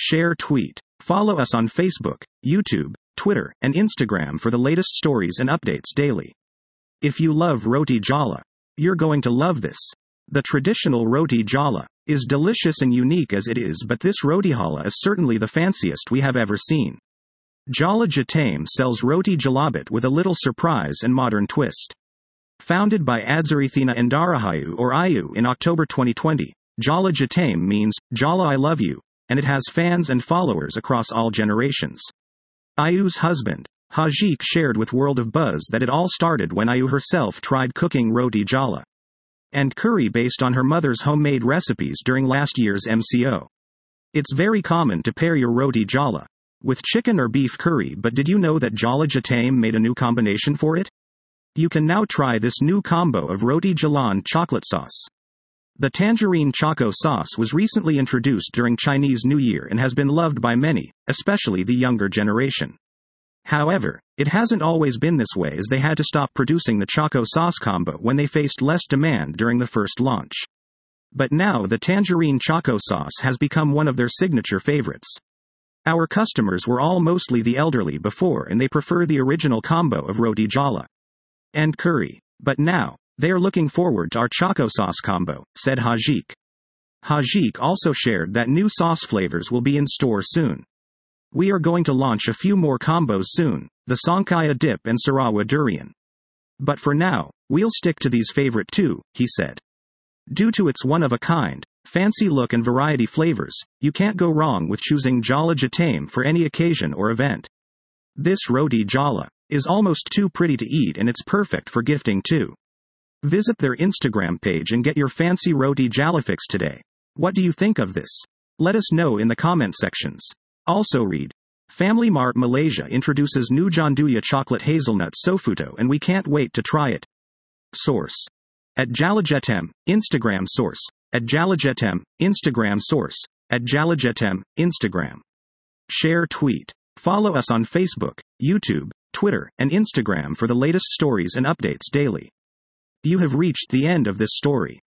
Share, tweet. Follow us on Facebook, YouTube, Twitter, and Instagram for the latest stories and updates daily. If you love roti jala, you're going to love this. The traditional roti jala is delicious and unique as it is, but this roti jala is certainly the fanciest we have ever seen. Jala Jataim sells roti jalabit with a little surprise and modern twist. Founded by Adzarithina Endarahayu or Ayu in October 2020, Jala Jataim means, Jala I love you, and it has fans and followers across all generations. Ayu's husband, Hajik, shared with World of Buzz that it all started when Ayu herself tried cooking roti jala and curry based on her mother's homemade recipes during last year's MCO. It's very common to pair your roti jala with chicken or beef curry, but did you know that Jala Jataim made a new combination for it? You can now try this new combo of roti jalan chocolate sauce. The tangerine choco sauce was recently introduced during Chinese New Year and has been loved by many, especially the younger generation. However, it hasn't always been this way, as they had to stop producing the choco sauce combo when they faced less demand during the first launch. But now the tangerine choco sauce has become one of their signature favorites. Our customers were all mostly the elderly before, and they prefer the original combo of roti jala and curry. But now, they are looking forward to our choco sauce combo, said Hajik. Hajik also shared that new sauce flavors will be in store soon. We are going to launch a few more combos soon, the Sankaya dip and Sarawa durian. But for now, we'll stick to these favorite two, he said. Due to its one-of-a-kind, fancy look and variety flavors, you can't go wrong with choosing Jala Jataim for any occasion or event. This roti jala is almost too pretty to eat, and it's perfect for gifting too. Visit their Instagram page and get your fancy roti jala fix today. What do you think of this? Let us know in the comment sections. Also read, Family Mart Malaysia introduces new Janduya chocolate hazelnut sofuto and we can't wait to try it. Source. At Jalajetem, Instagram. Source. At Jalajetem, Instagram. Source. At Jalajetem, Instagram. Share, tweet. Follow us on Facebook, YouTube, Twitter, and Instagram for the latest stories and updates daily. You have reached the end of this story.